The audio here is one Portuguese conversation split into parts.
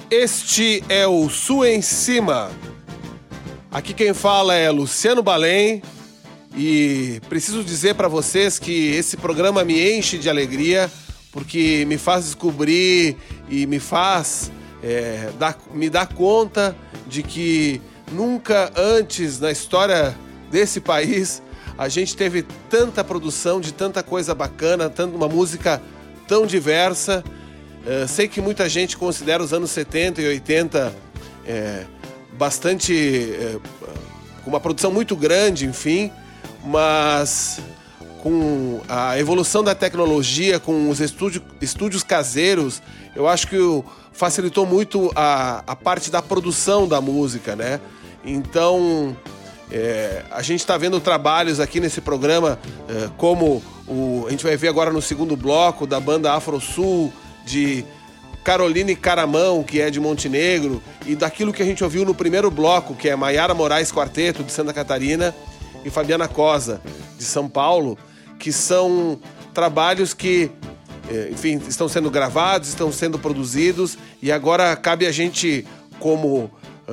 Este é o Sul em Cima. Aqui quem fala é Luciano Balém e preciso dizer para vocês que esse programa me enche de alegria porque me faz descobrir e me faz me dar conta de que nunca antes na história desse país a gente teve tanta produção de tanta coisa bacana, uma música tão diversa. Sei que muita gente considera os anos 70 e 80 com uma produção muito grande, enfim, mas com a evolução da tecnologia, com os estúdios caseiros, eu acho que facilitou muito a parte da produção da música, né? Então, a gente está vendo trabalhos aqui nesse programa, como a gente vai ver agora no segundo bloco, da banda Afro Sul, de Caroline Caramão, que é de Montenegro, e daquilo que a gente ouviu no primeiro bloco, que é Maiara Moraes Quarteto, de Santa Catarina, e Fabiana Cosa, de São Paulo, que são trabalhos que, enfim, estão sendo gravados, estão sendo produzidos, e agora cabe a gente, como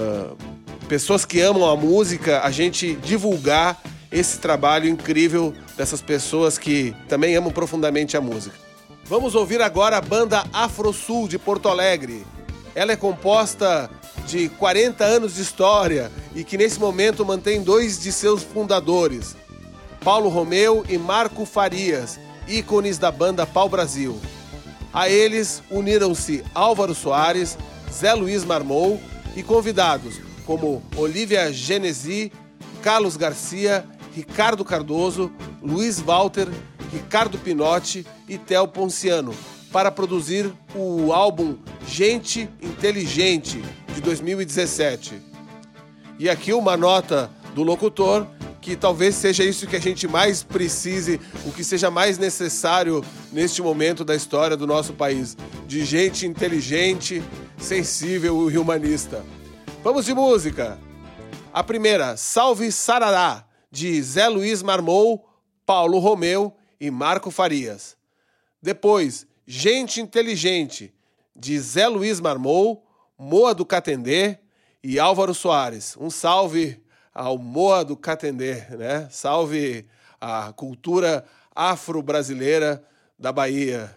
pessoas que amam a música, a gente divulgar esse trabalho incrível dessas pessoas que também amam profundamente a música. Vamos ouvir agora a banda Afro Sul de Porto Alegre. Ela é composta de 40 anos de história e que nesse momento mantém dois de seus fundadores, Paulo Romeu e Marco Farias, ícones da banda Pau Brasil. A eles uniram-se Álvaro Soares, Zé Luiz Marmol e convidados como Olivia Genesi, Carlos Garcia, Ricardo Cardoso, Luiz Walter, Ricardo Pinotti e Theo Ponciano, para produzir o álbum Gente Inteligente, de 2017. E aqui uma nota do locutor, que talvez seja isso que a gente mais precise, o que seja mais necessário neste momento da história do nosso país, de gente inteligente, sensível e humanista. Vamos de música! A primeira, Salve Sarará, de Zé Luiz Marmol, Paulo Romeu e Marco Farias. Depois, Gente Inteligente, de Zé Luiz Marmol, Moa do Catendê e Álvaro Soares. Um salve ao Moa do Catendê, né? Salve a cultura afro-brasileira da Bahia.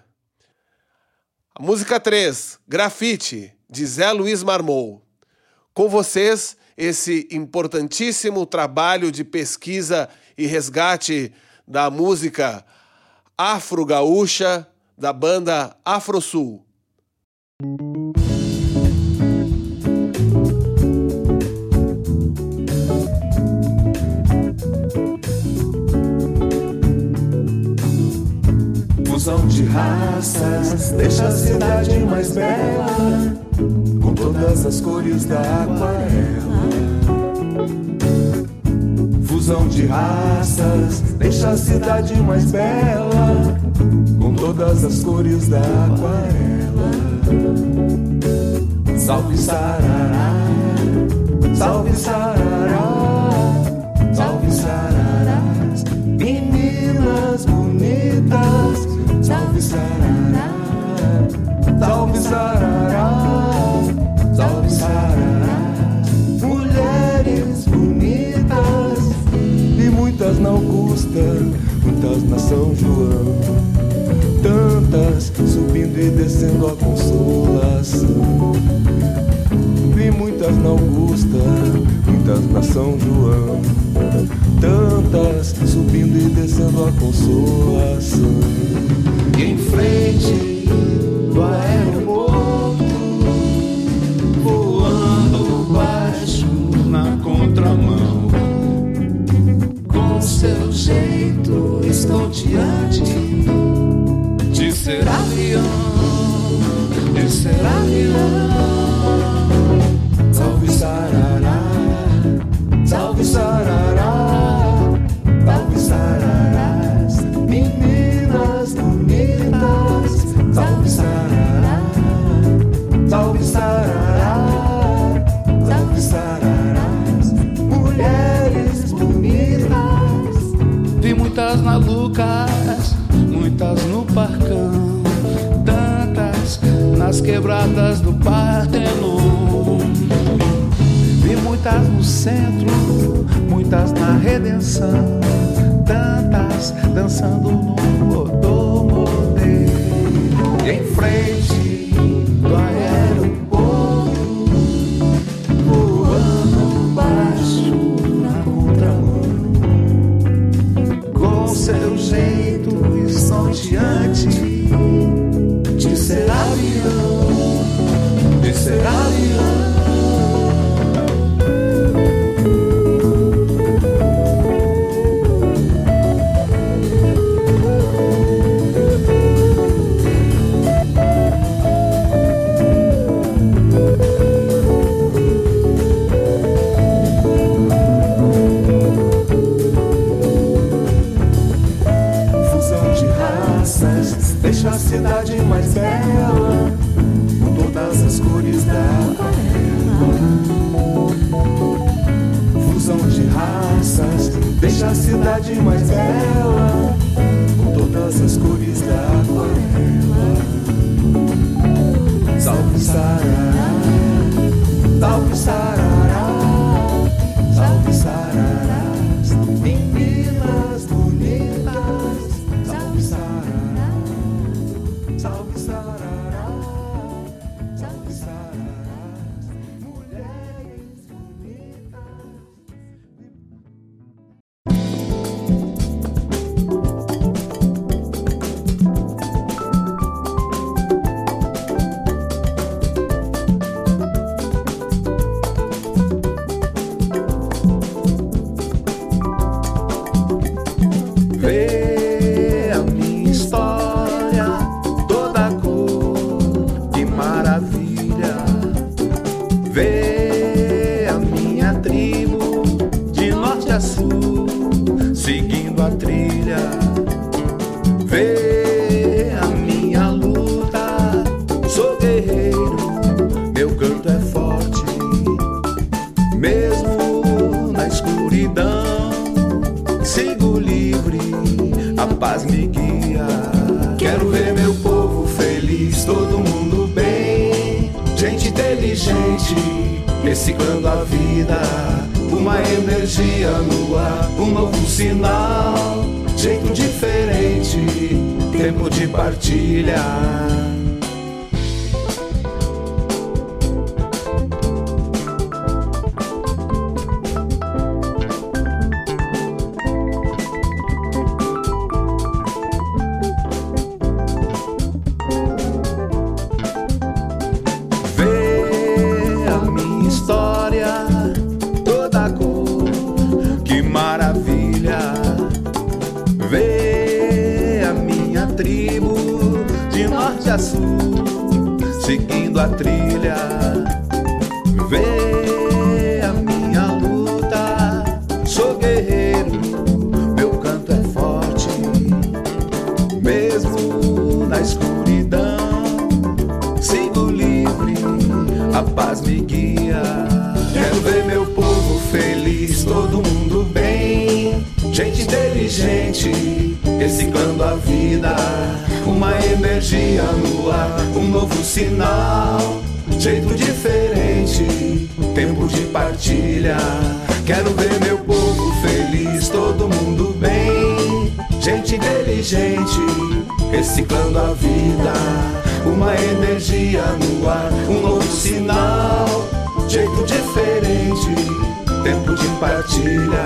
A música 3, Grafite, de Zé Luiz Marmol. Com vocês, esse importantíssimo trabalho de pesquisa e resgate da música afro-gaúcha da banda Afro Sul. Fusão de raças deixa a cidade mais bela, com todas as cores da aquarela. Fusão de raças deixa a cidade mais bela, com todas as cores da aquarela. Salve Sarará, salve Sarará, salve Sararás, meninas bonitas. Salve Sarará, salve Sarará, salve Sararás, mulheres bonitas. E muitas na Augusta, muitas na São João, tantas subindo e descendo a Consolação. E muitas na Augusta, muitas na São João, tantas subindo e descendo a Consolação. E em frente do aeroporto, voando baixo na contramão, com seu jeito estonteante de ser avião, de ser avião. Salve Sarará, salve Sarará, salve Sararás, meninas bonitas. Salve Sarará, salve Sarará, salve Sararás, mulheres bonitas. Vi muitas na Lucas, muitas no Parcão, tantas nas quebradas do Partenon. muitas no centro, muitas na redenção, tantas dançando no automodelo. E em frente do aeroporto, voando baixo na contramão, com seu jeito estonteante de ser avião, de ser avião. Deixa a cidade mais bela, com todas as cores da aquarela. Fusão de raças, deixa a cidade mais bela, com todas as cores da aquarela. Salve sarará, salve sarará, salve sararás, meninas bonitas, salve sarará. Salve sarará, salve sararás, mulheres bonitas. Vê a minha história, toda cor, que maravilha. Vê a minha tribo, de norte a sul, seguindo a trilha. Vê a minha luta, sou guerreiro, meu canto é forte. Mesmo na escuridão, sigo livre, a paz me guia. Quero ver meu povo feliz, todo mundo bem, gente inteligente, reciclando a vida. Uma energia no ar, um novo sinal, jeito diferente, tempo de partilha. Vê a minha tribo, de norte a sul, seguindo a trilha. Vê a minha luta, sou guerreiro, meu canto é forte. Mesmo na escuridão, sigo livre, a paz me guia. Quero ver meu povo feliz, todo mundo bem, gente inteligente, reciclando a vida. Uma energia no ar, um novo sinal, jeito diferente, tempo de partilha. Quero ver meu povo feliz, todo mundo bem, gente inteligente, reciclando a vida. Uma energia no ar, um novo sinal, jeito diferente, tempo de partilha.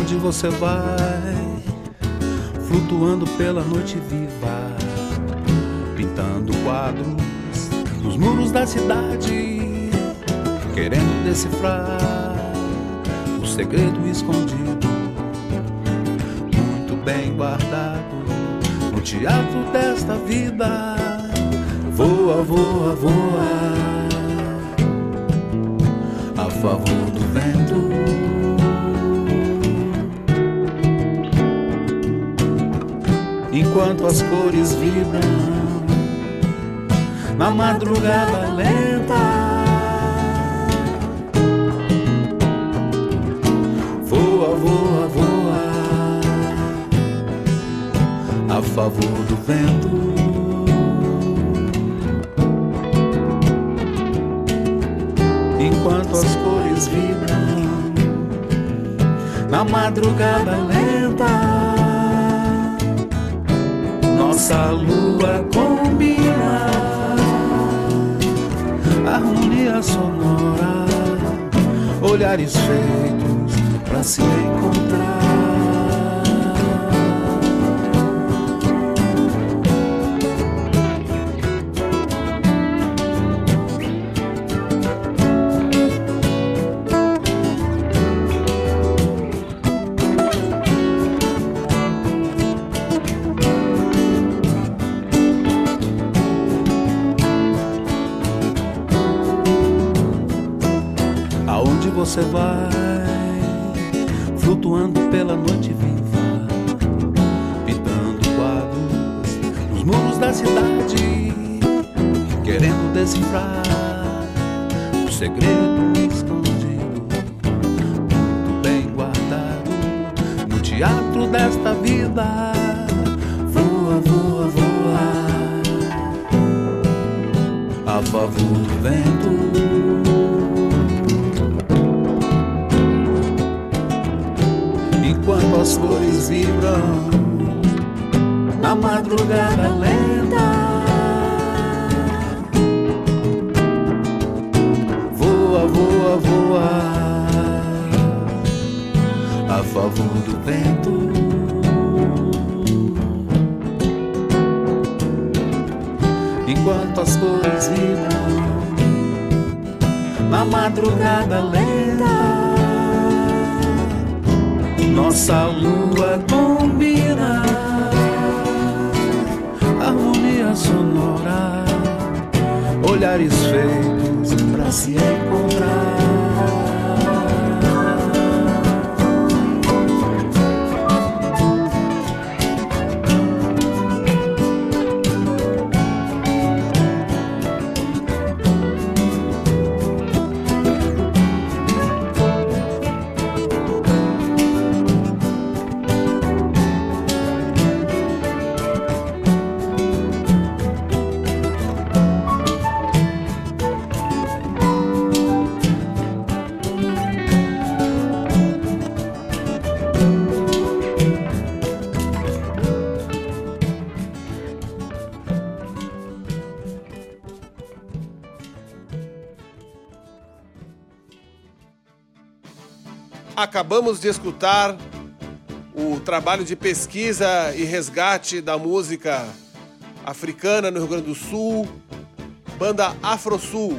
Aonde você vai, flutuando pela noite viva, pintando quadros nos muros da cidade, querendo decifrar o segredo escondido, muito bem guardado no teatro desta vida. Voa, voa, voa, a favor do vento. Enquanto as cores vibram na madrugada lenta, voa, voa, voa, a favor do vento. Enquanto as cores vibram na madrugada lenta, nossa lua combina, harmonia sonora, olhares feitos pra se encontrar. Você vai, flutuando pela noite viva, pintando quadros nos muros da cidade, querendo decifrar o segredo escondido, muito bem guardado no teatro desta vida. Voa, voa, voa, a favor do vento. Enquanto as cores vibram na madrugada lenta, voa, voa, voa, a favor do vento. Enquanto as cores vibram na madrugada lenta, nossa lua combina, harmonia sonora, olhares feitos pra se encontrar. Acabamos de escutar o trabalho de pesquisa e resgate da música africana no Rio Grande do Sul, banda Afrosul.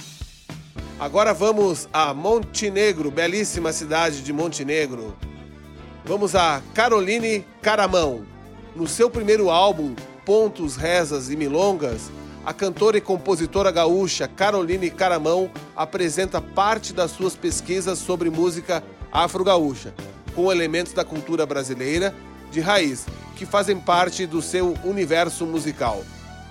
Agora vamos a Montenegro, belíssima cidade de Montenegro. Vamos a Caroline Caramão. No seu primeiro álbum, Pontos, Rezas e Milongas, a cantora e compositora gaúcha Caroline Caramão apresenta parte das suas pesquisas sobre música afro-gaúcha, com elementos da cultura brasileira de raiz, que fazem parte do seu universo musical.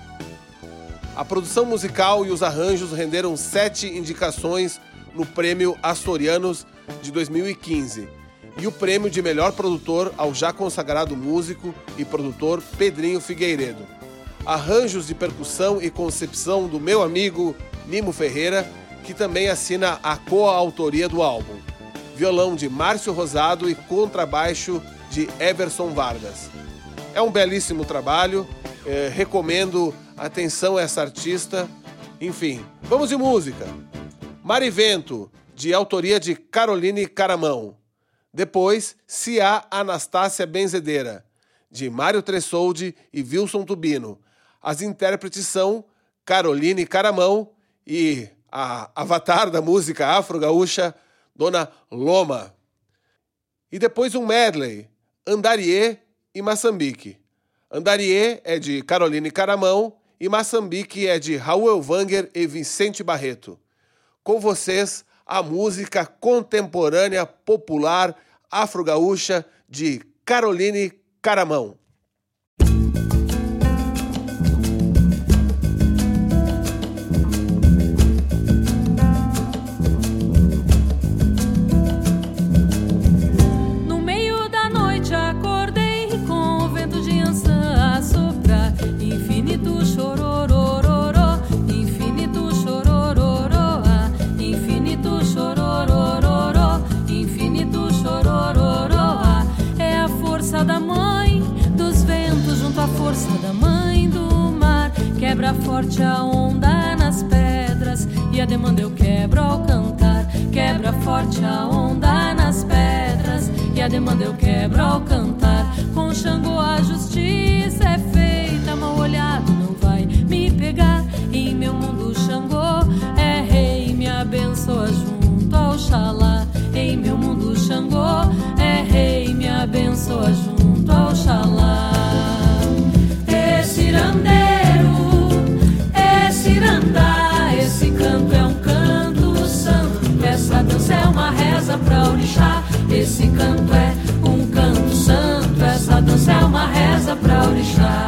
A produção musical e os arranjos renderam 7 indicações no Prêmio Açorianos de 2015 e o prêmio de melhor produtor ao já consagrado músico e produtor Pedrinho Figueiredo. Arranjos de percussão e concepção do meu amigo Nimo Ferreira, que também assina a coautoria do álbum. Violão de Márcio Rosado e contrabaixo de Everson Vargas. É um belíssimo trabalho, recomendo atenção a essa artista. Enfim, vamos de música. Marivento, de autoria de Caroline Caramão. Depois, Se Há Anastácia Benzedeira, de Mário Tressoldi e Wilson Tubino. As intérpretes são Caroline Caramão e a avatar da música afro-gaúcha, Dona Loma. E depois um medley, Andariê e Maçambique. Andariê é de Caroline Caramão e Maçambique é de Raul Elvanger e Vicente Barreto. Com vocês, a música contemporânea popular afro-gaúcha de Caroline Caramão. No meio da noite acordei com o vento de Ançã a soprar, infinito chororororó, infinito chororororó, infinito chororororó, infinito chororororó. É a força da mãe dos ventos junto à força da mãe do mar. Quebra forte a onda nas pedras e a demanda eu quebro ao cantar. Quebra forte a onda nas pedras e a demanda eu quebro ao cantar. Com Xangô a justiça é feita, mal olhado não vai me pegar. Em meu mundo Xangô é rei, me abençoa junto ao Xalá. Em meu mundo Xangô é rei, me abençoa junto ao Xalá. Esse irandeiro, esse irandá, esse canto é um canto santo. Essa dança é uma reza pra orixá. Esse canto é um canto santo. Essa dança é uma reza pra orixá.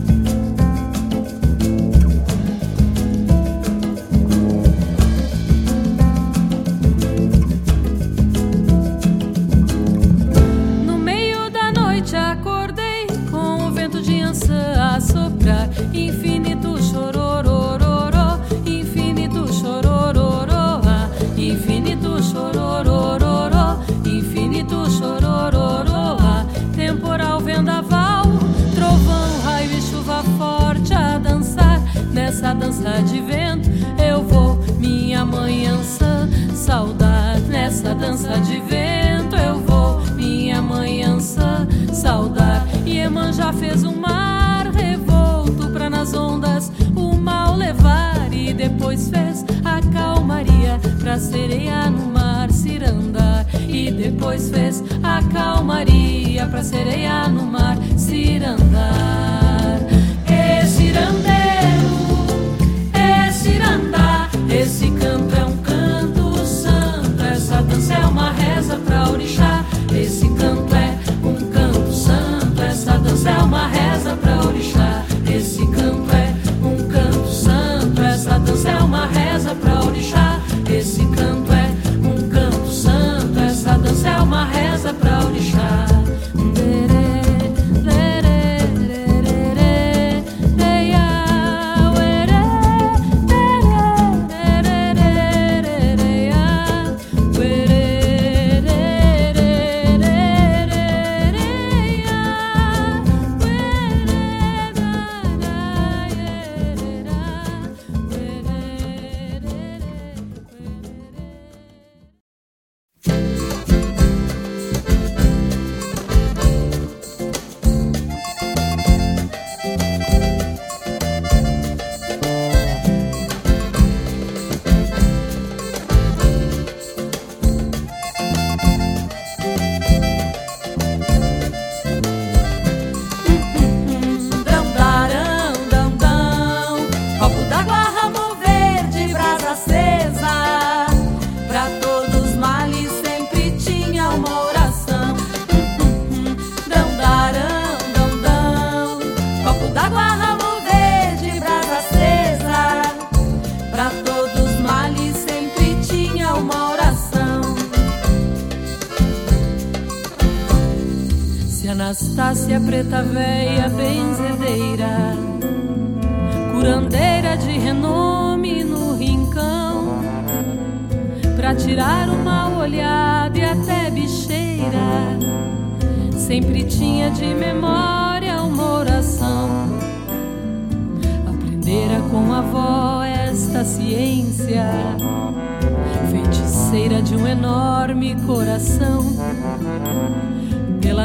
No meio da noite acordei com o vento de Ançã a soprar, infinito chororororó, infinito chororororó, infinito chororororó, infinito chororororó. Temporal, vendaval, trovão, raio e chuva forte a dançar. Nessa dança de vento eu vou minha mãe Ançã saudar. Nessa dança de vento eu vou minha mãe Ançã saudar. Iemanjá fez um mar revolto pra nas ondas o mal levar, e depois fez a calmaria pra sereia no mar cirandar. E depois fez a calmaria pra sereia no mar cirandar. Esse irandeiro, esse irandá, esse canto é um canto santo. Essa dança é uma reza pra orixá. Esse canto é um canto santo. Essa dança é uma reza pra orixá. Esse canto é um canto santo. Essa dança é uma reza pra orixá. Esse canto é um canto santo. Essa dança é uma reza pra orixá. Anastácia, preta véia, benzedeira, curandeira de renome no rincão, pra tirar o mal olhado e até bicheira, sempre tinha de memória uma oração. Aprendera com a avó esta ciência, feiticeira de um enorme coração.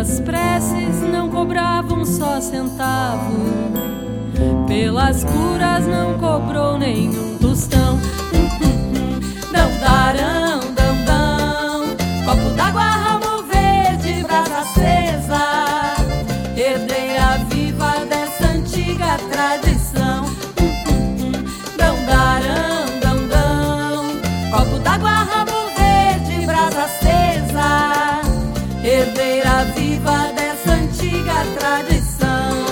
Pelas preces não cobrava um só centavo, pelas curas não cobrou nenhum tostão. Dão, darão, dão, dão, copo d'água, ramo verde, brasa acesa, herdeira viva dessa antiga tradição. Dão, darão, dão, dão, copo d'água, ramo verde, brasa acesa, herdeira viva dessa antiga tradição.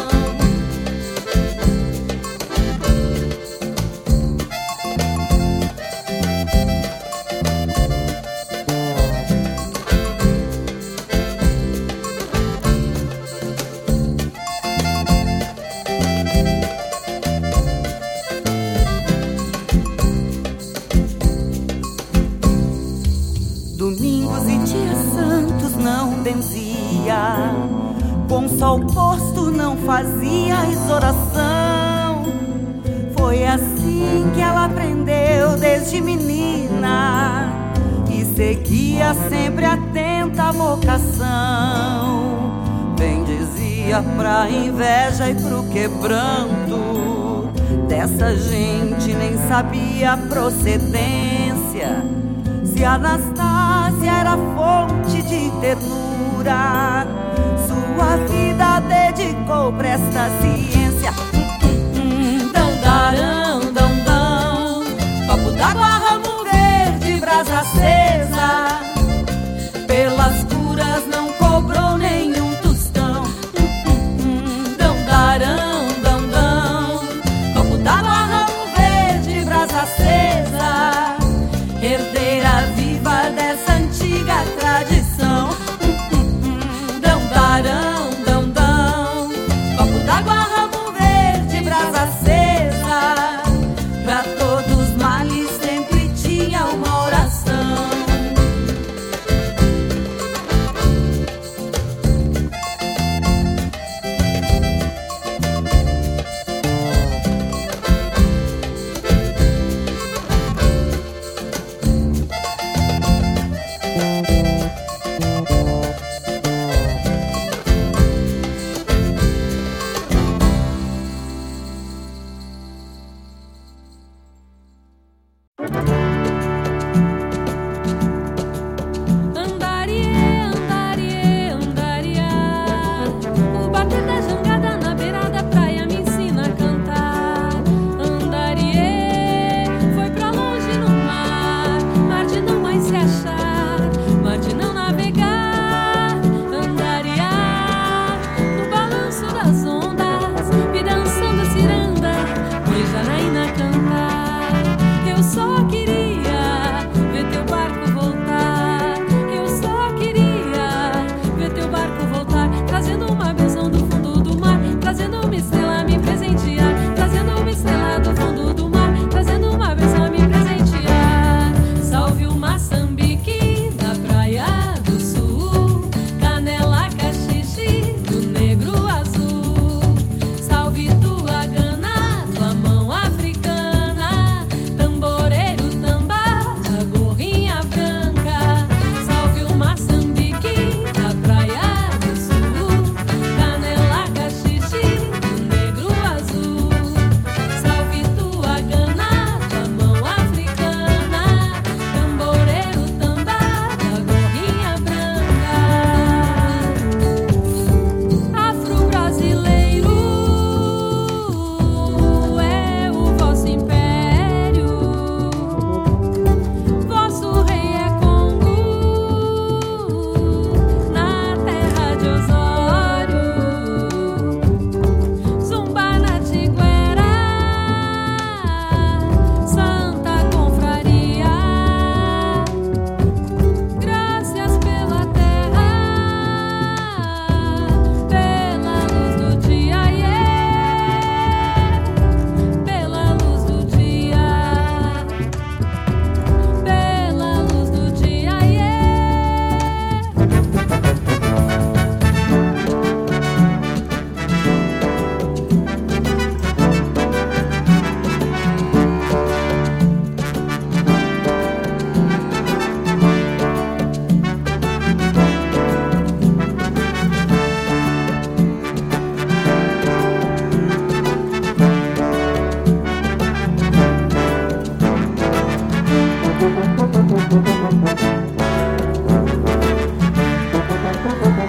Domingos e dias santos não benzia, com sol posto não fazia oração. Foi assim que ela aprendeu desde menina e seguia sempre atenta à vocação. Bem dizia pra inveja e pro quebranto dessa gente, nem sabia a procedência. Se Anastácia era fonte de ternura, sua vida dedicou pra esta ciência. Dão, darão, dão, dão, copo d'água, ramo verde, brasa acesa, pelas curas não cobrou nenhum tostão. Dão, darão, dão, dão, copo d'água, ramo verde, brasa acesa, herdeira viva dessa antiga tradição. Dão, darão, dão, dão, copo d'água, ramo verde, brasa acesa, pra todos os males sempre tinha uma oração.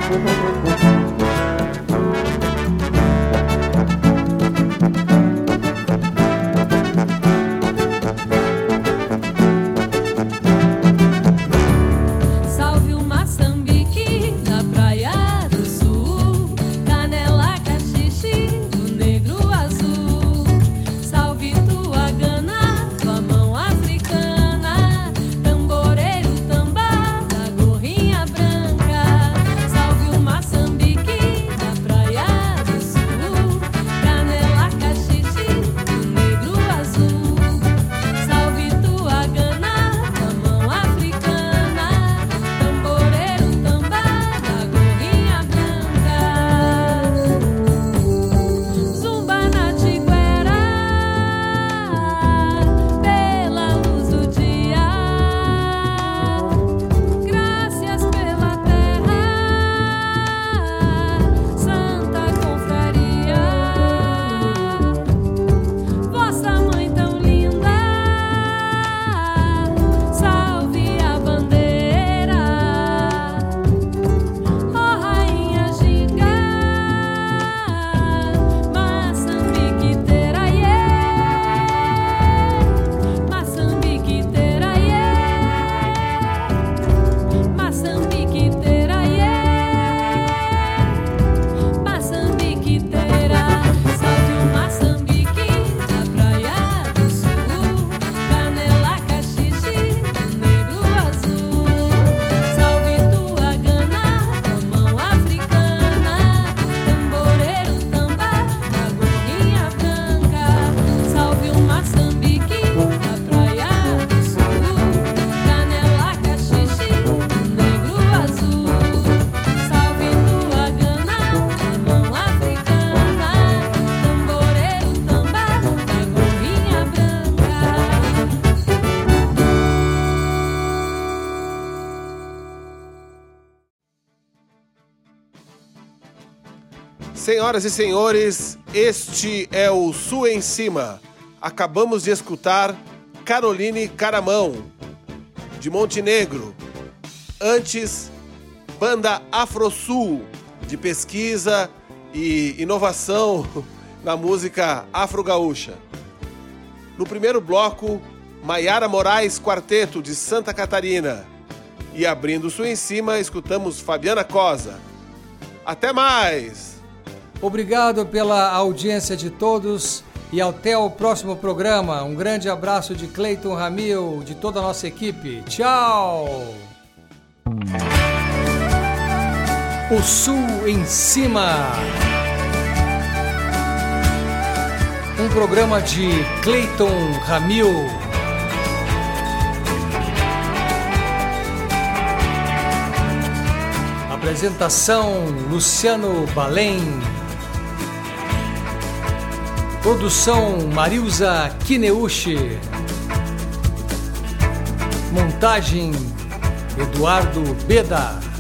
Senhoras e senhores, este é o Sul em Cima. Acabamos de escutar Caroline Caramão, de Montenegro. Antes, Banda Afrosul, de pesquisa e inovação na música afro-gaúcha. No primeiro bloco, Maiara Moraes Quarteto, de Santa Catarina. E abrindo o Sul em Cima, escutamos Fabiana Cosa. Até mais! Obrigado pela audiência de todos e até o próximo programa. Um grande abraço de Cleiton Ramil, de toda a nossa equipe. Tchau! O Sul em Cima. Um programa de Cleiton Ramil. Apresentação Luciano Balém. Produção Marilza Kineuchi. Montagem Eduardo Beda.